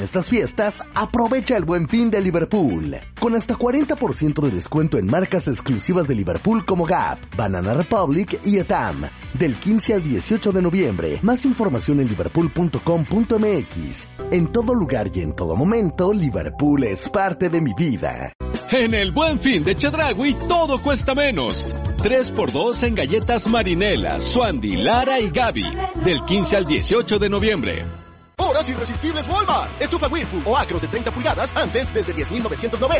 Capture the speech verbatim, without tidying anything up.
Estas fiestas, aprovecha el Buen Fin de Liverpool, con hasta cuarenta por ciento de descuento en marcas exclusivas de Liverpool como Gap, Banana Republic y Etam, del quince al dieciocho de noviembre. Más información en liverpool punto com punto m x. En todo lugar y en todo momento, Liverpool es parte de mi vida. En el Buen Fin de Chedraui, todo cuesta menos. tres por dos en galletas Marinela, Swandy, Lara y Gaby, del quince al dieciocho de noviembre. Horas irresistibles Walmart. Estufa Whirlpool o Acros de treinta pulgadas, antes desde diez mil novecientos noventa.